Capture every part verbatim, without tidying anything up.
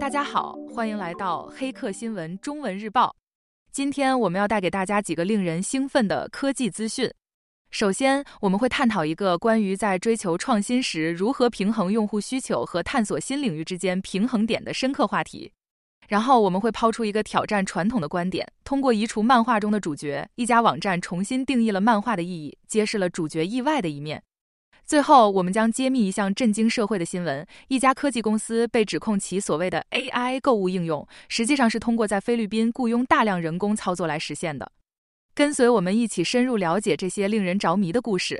大家好，欢迎来到黑客新闻中文日报。今天我们要带给大家几个令人兴奋的科技资讯。首先，我们会探讨一个关于在追求创新时如何平衡用户需求和探索新领域之间平衡点的深刻话题。然后我们会抛出一个挑战传统的观点，通过移除漫画中的主角，一家网站重新定义了漫画的意义，揭示了主角意外的一面。最后，我们将揭秘一项震惊社会的新闻：一家科技公司被指控其所谓的 A I 购物应用，实际上是通过在菲律宾雇佣大量人工操作来实现的。跟随我们一起深入了解这些令人着迷的故事。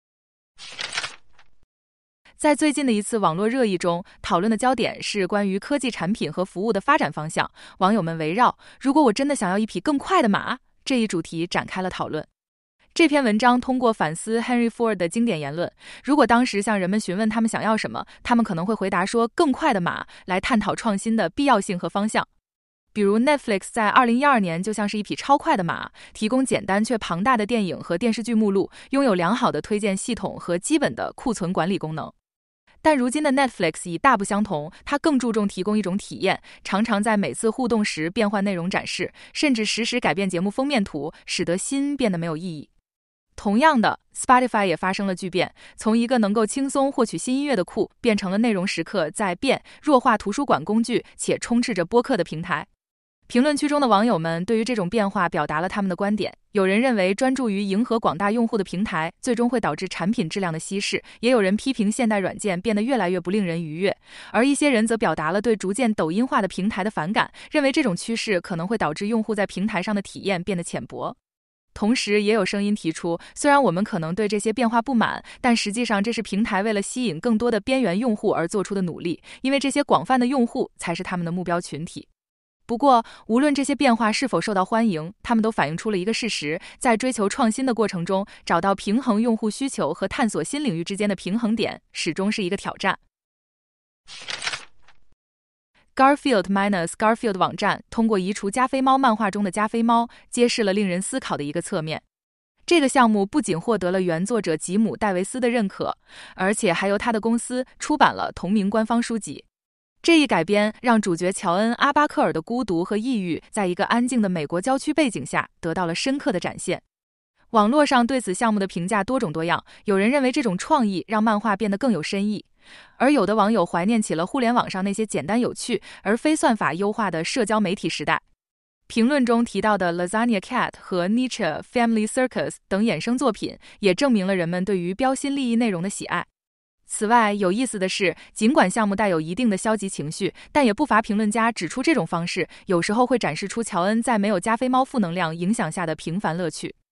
在最近的一次网络热议中，讨论的焦点是关于科技产品和服务的发展方向。网友们围绕“如果我真的想要一匹更快的马”这一主题展开了讨论。这篇文章通过反思 Henry Ford 的经典言论，如果当时向人们询问他们想要什么，他们可能会回答说更快的马，来探讨创新的必要性和方向。比如 Netflix 在二零一二年就像是一匹超快的马，提供简单却庞大的电影和电视剧目录，拥有良好的推荐系统和基本的库存管理功能。但如今的 Netflix 已大不相同，它更注重提供一种体验，常常在每次互动时变换内容展示，甚至实时改变节目封面图，使得新变得没有意义。同样的 Spotify 也发生了巨变，从一个能够轻松获取新音乐的库，变成了内容时刻在变、弱化图书馆工具且充斥着播客的平台。评论区中的网友们对于这种变化表达了他们的观点，有人认为专注于迎合广大用户的平台最终会导致产品质量的稀释，也有人批评现代软件变得越来越不令人愉悦，而一些人则表达了对逐渐抖音化的平台的反感，认为这种趋势可能会导致用户在平台上的体验变得浅薄。同时也有声音提出，虽然我们可能对这些变化不满，但实际上这是平台为了吸引更多的边缘用户而做出的努力，因为这些广泛的用户才是他们的目标群体。不过，无论这些变化是否受到欢迎，他们都反映出了一个事实，在追求创新的过程中，找到平衡用户需求和探索新领域之间的平衡点，始终是一个挑战。Garfield minus Garfield 网站通过移除加菲猫漫画中的加菲猫，揭示了令人思考的一个侧面。这个项目不仅获得了原作者吉姆·戴维斯的认可，而且还由他的公司出版了同名官方书籍。这一改编让主角乔恩·阿巴克尔的孤独和抑郁，在一个安静的美国郊区背景下得到了深刻的展现。网络上对此项目的评价多种多样，有人认为这种创意让漫画变得更有深意，而有的网友怀念起了互联网上那些简单有趣而非算法优化的社交媒体时代。评论中提到的 Lasagna Cat 和 Nietzsche Family Circus 等衍生作品，也证明了人们对于标新立异内容的喜爱。此外，有意思的是，尽管项目带有一定的消极情绪，但也不乏评论家指出这种方式有时候会展示出乔恩在没有加菲猫负能量影响下的平凡乐趣。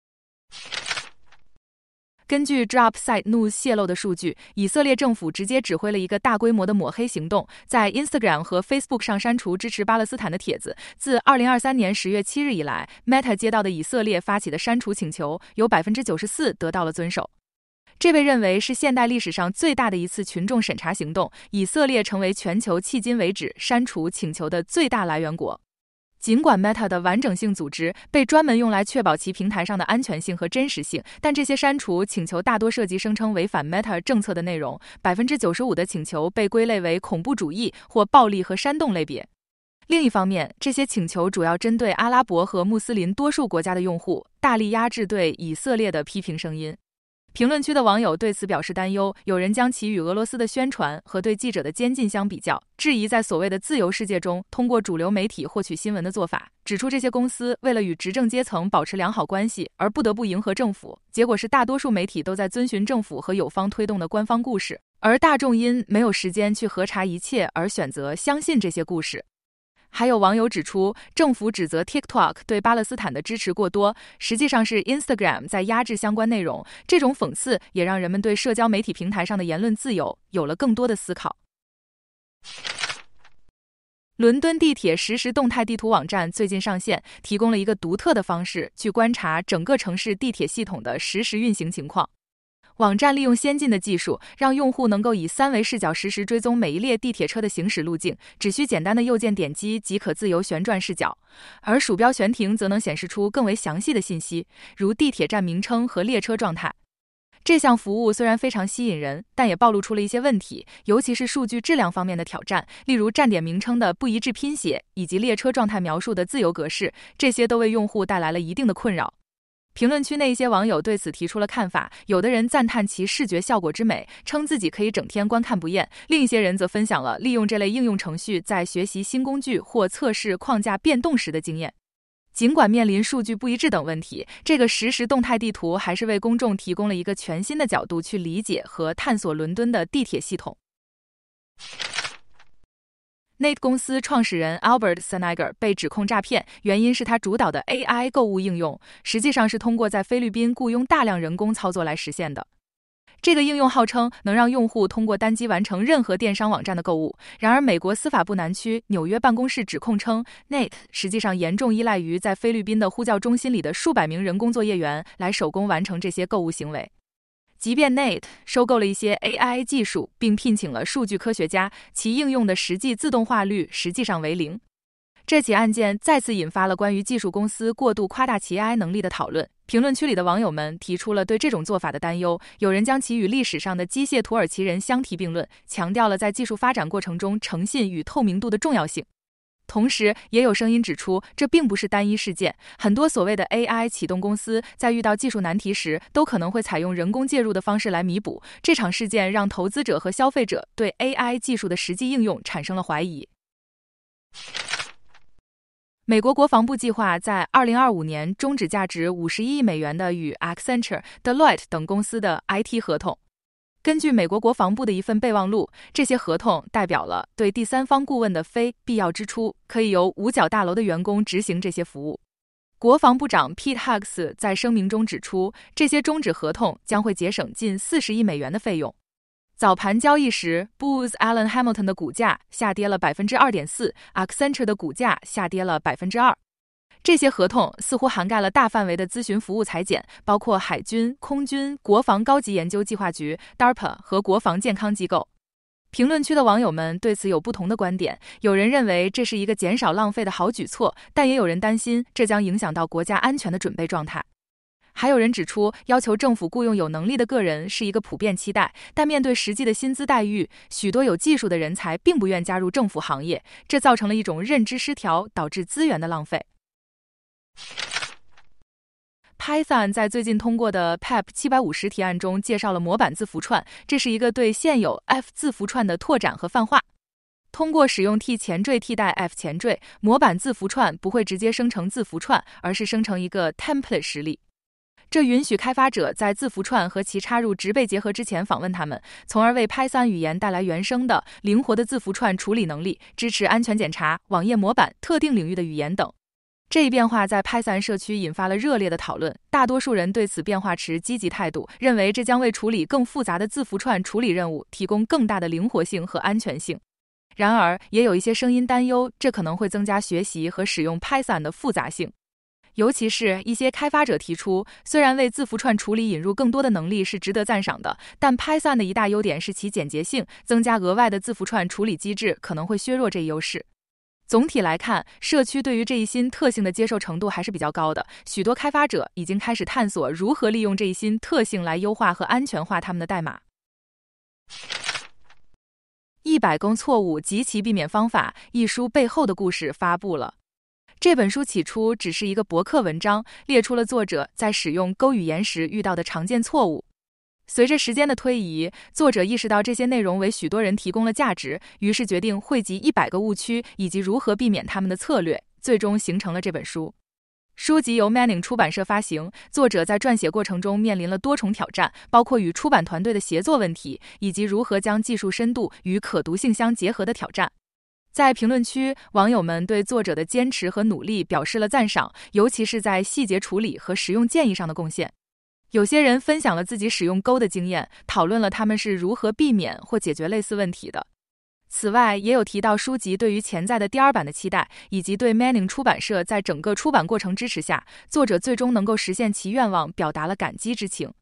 根据 Dropsite News 泄露的数据，以色列政府直接指挥了一个大规模的抹黑行动，在 Instagram 和 Facebook 上删除支持巴勒斯坦的帖子。自二零二三年十月七日以来， Meta 接到的以色列发起的删除请求有 百分之九十四 得到了遵守。这被认为是现代历史上最大的一次群众审查行动，以色列成为全球迄今为止删除请求的最大来源国。尽管 Meta 的完整性组织被专门用来确保其平台上的安全性和真实性，但这些删除请求大多涉及声称违反 Meta 政策的内容， 百分之九十五 的请求被归类为恐怖主义或暴力和煽动类别。另一方面，这些请求主要针对阿拉伯和穆斯林多数国家的用户，大力压制对以色列的批评声音。评论区的网友对此表示担忧，有人将其与俄罗斯的宣传和对记者的监禁相比较，质疑在所谓的自由世界中通过主流媒体获取新闻的做法，指出这些公司为了与执政阶层保持良好关系而不得不迎合政府，结果是大多数媒体都在遵循政府和友方推动的官方故事，而大众因没有时间去核查一切而选择相信这些故事。还有网友指出，政府指责 TikTok 对巴勒斯坦的支持过多，实际上是 Instagram 在压制相关内容。这种讽刺也让人们对社交媒体平台上的言论自由有了更多的思考。伦敦地铁实时动态地图网站最近上线，提供了一个独特的方式去观察整个城市地铁系统的实时运行情况。网站利用先进的技术，让用户能够以三维视角实时追踪每一列地铁车的行驶路径，只需简单的右键点击即可自由旋转视角，而鼠标悬停则能显示出更为详细的信息，如地铁站名称和列车状态。 这项服务虽然非常吸引人，但也暴露出了一些问题，尤其是数据质量方面的挑战，例如站点名称的不一致拼写，以及列车状态描述的自由格式，这些都为用户带来了一定的困扰。评论区内一些网友对此提出了看法，有的人赞叹其视觉效果之美，称自己可以整天观看不厌，另一些人则分享了利用这类应用程序在学习新工具或测试框架变动时的经验。尽管面临数据不一致等问题，这个实时动态地图还是为公众提供了一个全新的角度去理解和探索伦敦的地铁系统。Nate 公司创始人 Albert Saniger 被指控诈骗，原因是他主导的 A I 购物应用，实际上是通过在菲律宾雇佣大量人工操作来实现的。这个应用号称能让用户通过单机完成任何电商网站的购物，然而美国司法部南区纽约办公室指控称 Nate 实际上严重依赖于在菲律宾的呼叫中心里的数百名人工作业员来手工完成这些购物行为。即便 Nate 收购了一些 A I 技术并聘请了数据科学家，其应用的实际自动化率实际上为零。这起案件再次引发了关于技术公司过度夸大其 A I 能力的讨论。评论区里的网友们提出了对这种做法的担忧，有人将其与历史上的机械土耳其人相提并论，强调了在技术发展过程中诚信与透明度的重要性。同时，也有声音指出，这并不是单一事件，很多所谓的 A I 启动公司在遇到技术难题时，都可能会采用人工介入的方式来弥补。这场事件让投资者和消费者对 A I 技术的实际应用产生了怀疑。美国国防部计划在二零二五年终止价值五十一亿美元的与 Accenture、Deloitte 等公司的 I T 合同。根据美国国防部的一份备忘录，这些合同代表了对第三方顾问的非必要支出，可以由五角大楼的员工执行这些服务。国防部长 Pete Hughes 在声明中指出，这些终止合同将会节省近四十亿美元的费用。早盘交易时 Booz Allen Hamilton 的股价下跌了 百分之二点四， Accenture 的股价下跌了 百分之二。 这些合同似乎涵盖了大范围的咨询服务裁减，包括海军、空军、国防高级研究计划局 D A R P A 和国防健康机构。评论区的网友们对此有不同的观点，有人认为这是一个减少浪费的好举措，但也有人担心这将影响到国家安全的准备状态。还有人指出，要求政府雇佣有能力的个人是一个普遍期待，但面对实际的薪资待遇，许多有技术的人才并不愿加入政府行业，这造成了一种认知失调，导致资源的浪费。Python 在最近通过的 P E P 七百五十提案中介绍了模板字符串，这是一个对现有 F 字符串的拓展和泛化。通过使用 T 前缀替代 F 前缀，模板字符串不会直接生成字符串，而是生成一个 template 实例。这允许开发者在字符串和其插入植被结合之前访问它们，从而为 Python 语言带来原生的、灵活的字符串处理能力，支持安全检查、网页模板、特定领域的语言等。这一变化在 Python 社区引发了热烈的讨论，大多数人对此变化持积极态度，认为这将为处理更复杂的字符串处理任务提供更大的灵活性和安全性。然而，也有一些声音担忧，这可能会增加学习和使用 Python 的复杂性。尤其是一些开发者提出，虽然为字符串处理引入更多的能力是值得赞赏的，但 Python 的一大优点是其简洁性，增加额外的字符串处理机制可能会削弱这一优势。总体来看，社区对于这一新特性的接受程度还是比较高的，许多开发者已经开始探索如何利用这一新特性来优化和安全化他们的代码。一百公错误及其避免方法一书背后的故事发布了。这本书起初只是一个博客文章，列出了作者在使用 Go 语言时遇到的常见错误。随着时间的推移，作者意识到这些内容为许多人提供了价值，于是决定汇集一百个误区以及如何避免他们的策略，最终形成了这本书。书籍由 Manning 出版社发行，作者在撰写过程中面临了多重挑战，包括与出版团队的协作问题，以及如何将技术深度与可读性相结合的挑战。在评论区，网友们对作者的坚持和努力表示了赞赏，尤其是在细节处理和实用建议上的贡献。有些人分享了自己使用 Go 的经验，讨论了他们是如何避免或解决类似问题的。此外，也有提到书籍对于潜在的第二版的期待，以及对 Manning 出版社在整个出版过程支持下，作者最终能够实现其愿望，表达了感激之情。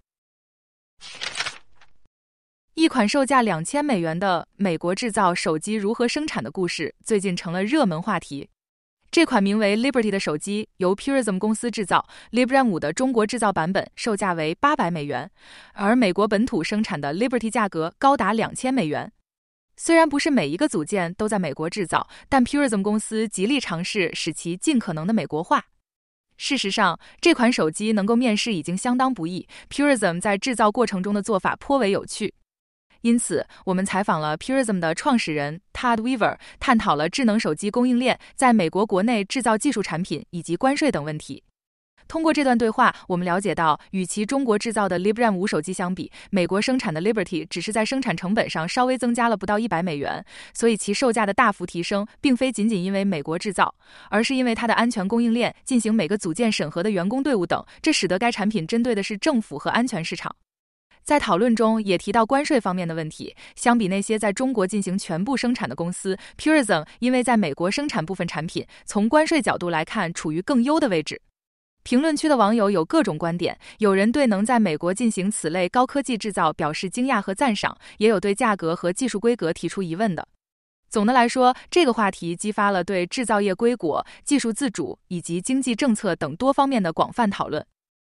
一款售价两千美元的美国制造手机如何生产的故事，最近成了热门话题。 这款名为 Liberty 的手机由 Purism 公司制造 ，Librem 五的中国制造版本售价为八百美元，而美国本土生产的 Liberty 价格高达两千美元。虽然不是每一个组件都在美国制造，但 Purism 公司极力尝试使其尽可能的美国化。事实上，这款手机能够面世已经相当不易 ，Purism 在制造过程中的做法颇为有趣。因此，我们采访了 Purism 的创始人 Todd Weaver， 探讨了智能手机供应链在美国国内制造技术产品以及关税等问题。通过这段对话，我们了解到，与其中国制造的 Librem 五手机相比，美国生产的 Liberty 只是在生产成本上稍微增加了不到一百美元，所以其售价的大幅提升，并非仅仅因为美国制造，而是因为它的安全供应链、进行每个组件审核的员工队伍等，这使得该产品针对的是政府和安全市场。在讨论中也提到关税方面的问题，相比那些在中国进行全部生产的公司 ，Purism 因为在美国生产部分产品，从关税角度来看处于更优的位置。评论区的网友有各种观点，有人对能在美国进行此类高科技制造表示惊讶和赞赏，也有对价格和技术规格提出疑问的。总的来说，这个话题激发了对制造业归国、技术自主以及经济政策等多方面的广泛讨论。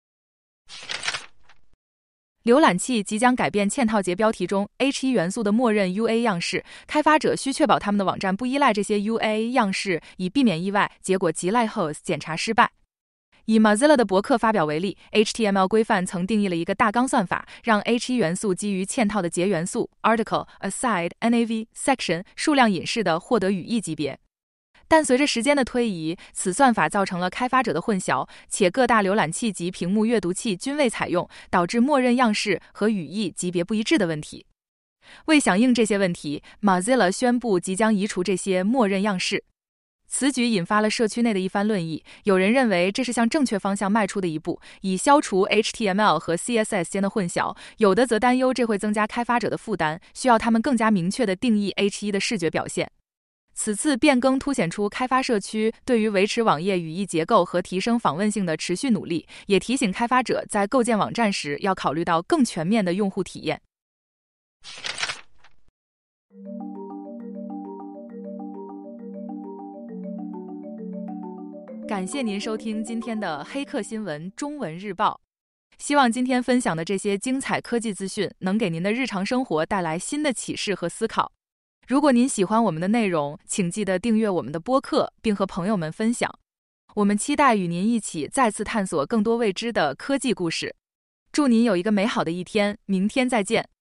浏览器即将改变嵌套节标题中 H 一 元素的默认 U A 样式，开发者需确保他们的网站不依赖这些 U A 样式，以避免意外，结果即 Lighthouse 检查失败。以 Mozilla 的博客发表为例 ，H T M L 规范曾定义了一个大纲算法，让 H 一 元素基于嵌套的节元素 article、aside、nav、section 数量隐式的获得语义级别。但随着时间的推移，此算法造成了开发者的混淆，且各大浏览器及屏幕阅读器均未采用，导致默认样式和语义级别不一致的问题。为响应这些问题 ，Mozilla 宣布即将移除这些默认样式。此举引发了社区内的一番论议，有人认为这是向正确方向迈出的一步，以消除 H T M L 和 C S S 间的混淆，有的则担忧这会增加开发者的负担，需要他们更加明确地定义 H 一 的视觉表现。此次变更凸显出开发社区对于维持网页语义结构和提升访问性的持续努力，也提醒开发者在构建网站时要考虑到更全面的用户体验。感谢您收听今天的黑客新闻中文日报。希望今天分享的这些精彩科技资讯能给您的日常生活带来新的启示和思考。如果您喜欢我们的内容，请记得订阅我们的播客，并和朋友们分享。我们期待与您一起再次探索更多未知的科技故事。祝您有一个美好的一天，明天再见。